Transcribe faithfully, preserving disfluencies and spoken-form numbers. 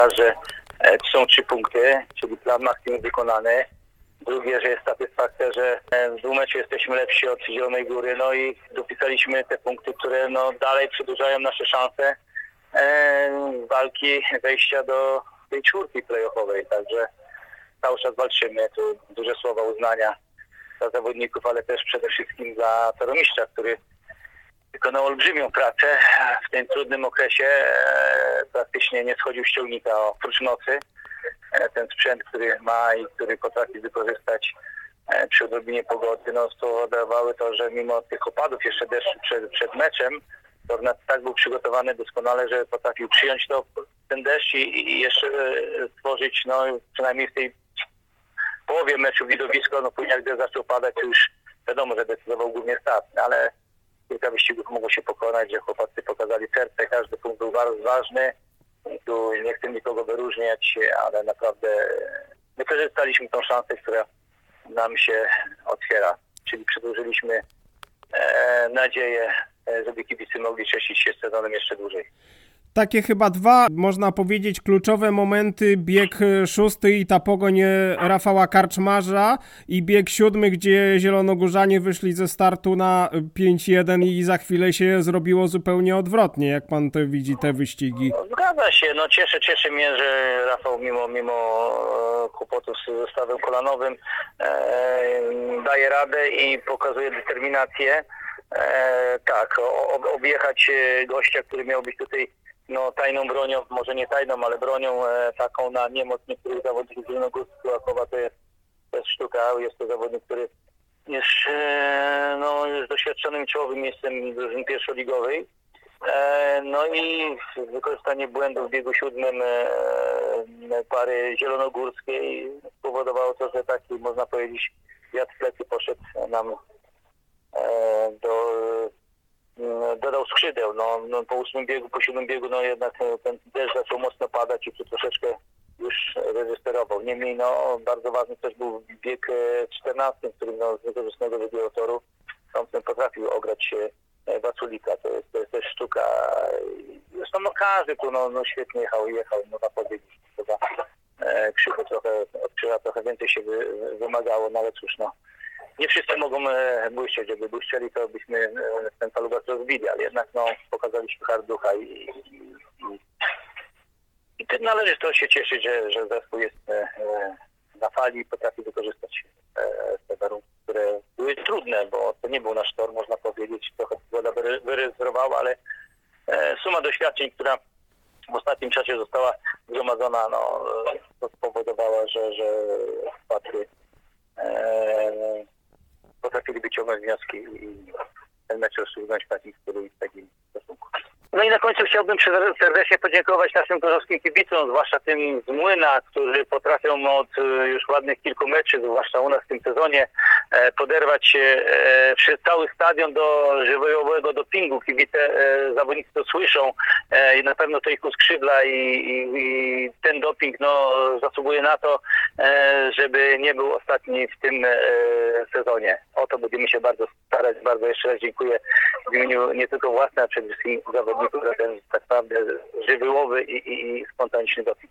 że e, są trzy punkty, czyli plan maksimum wykonany. Drugie, że jest satysfakcja, że w dwumeczu jesteśmy lepsi od Zielonej Góry, no i dopisaliśmy te punkty, które no dalej przedłużają nasze szanse e, walki wejścia do tej czwórki play-offowej, także cały czas walczymy. Tu duże słowa uznania dla zawodników, ale też przede wszystkim dla toromistrza, który wykonał olbrzymią pracę w tym trudnym okresie, e, praktycznie nie schodził z ciągnika oprócz nocy. Ten sprzęt, który ma i który potrafi wykorzystać przy odrobinie pogody, no spowodowały to, że mimo tych opadów jeszcze deszczu przed, przed meczem, Tornat tak był przygotowany doskonale, że potrafił przyjąć to, ten deszcz i, i jeszcze stworzyć, no przynajmniej w tej połowie meczu widowisko, no później gdy zaczął padać, to już wiadomo, że decydował głównie start, ale kilka wyścigów mogło się pokonać, że chłopacy pokazali serce, każdy punkt był bardzo ważny. Tu nie chcę nikogo wyróżniać, ale naprawdę wykorzystaliśmy tą szansę, która nam się otwiera. Czyli przedłużyliśmy e, nadzieję, żeby kibicy mogli cieszyć się sezonem jeszcze dłużej. Takie chyba dwa, można powiedzieć, kluczowe momenty. Bieg szósty i ta pogoń Rafała Karczmarza i bieg siódmy, gdzie zielonogórzanie wyszli ze startu na pięć jeden i za chwilę się zrobiło zupełnie odwrotnie. Jak pan te widzi te wyścigi? No, zgadza się. No, cieszy, cieszy mnie, że Rafał mimo, mimo kłopotów z zestawem kolanowym e, daje radę i pokazuje determinację. E, tak, o, objechać gościa, który miał być tutaj no tajną bronią, może nie tajną, ale bronią e, taką na niemoc niektórych zawodników zielonogórskich Kułakowa, to jest, to jest sztuka. Jest to zawodnik, który jest, e, no, jest doświadczonym czołowym miejscem drużyny pierwszoligowej. E, no i wykorzystanie błędów w biegu siódmym e, pary zielonogórskiej spowodowało to, że taki, można powiedzieć, wiatr w plecy poszedł nam e, do dodał skrzydeł. No, no, po ósmym biegu, po siódmym biegu, no jednak ten deszcz zaczął mocno padać i tu troszeczkę już reżyserował. Niemniej no, bardzo ważny też był bieg czternasty, w którym no, z niekorzystnego wybiegu toru Thompson potrafił ograć się Waculika. To jest, to jest też sztuka. Zresztą no, każdy tu no, no, świetnie jechał i jechał, można powiedzieć. Chyba e, Krzychu trochę, od Krzycha trochę więcej się wy, wymagało, no ale cóż, no. Nie wszyscy mogą e, błyszczeć, jakby błyszczeli, to byśmy e, ten palubat rozbili, ale jednak no, pokazaliśmy harducha i, i, i, i tym należy to się cieszyć, że, że zespół jest e, na fali i potrafi wykorzystać e, te warunki, które były trudne, bo to nie był nasz tor, można powiedzieć, trochę pogoda wyryzowała, ale e, suma doświadczeń, która w ostatnim czasie została zgromadzona, no, to spowodowała, że, że wpadły e, potrafili wyciągnąć wnioski i ten mecz rozstrzygnąć w takim stylu i w takim stosunku. No i na końcu chciałbym serdecznie podziękować naszym gorzowskim kibicom, zwłaszcza tym z Młyna, którzy potrafią od już ładnych kilku meczów, zwłaszcza u nas w tym sezonie, poderwać się przez cały stadion do żywiołowego dopingu. Kibice, zawodnicy to słyszą i na pewno to ich uskrzydla i, i, i ten doping no, zasługuje na to, żeby nie był ostatni w tym sezonie. O to będziemy się bardzo starać. Bardzo jeszcze raz dziękuję w imieniu nie tylko własnej, a przede wszystkim zawodników za ten tak naprawdę żywiołowy i, i, i spontaniczny doping.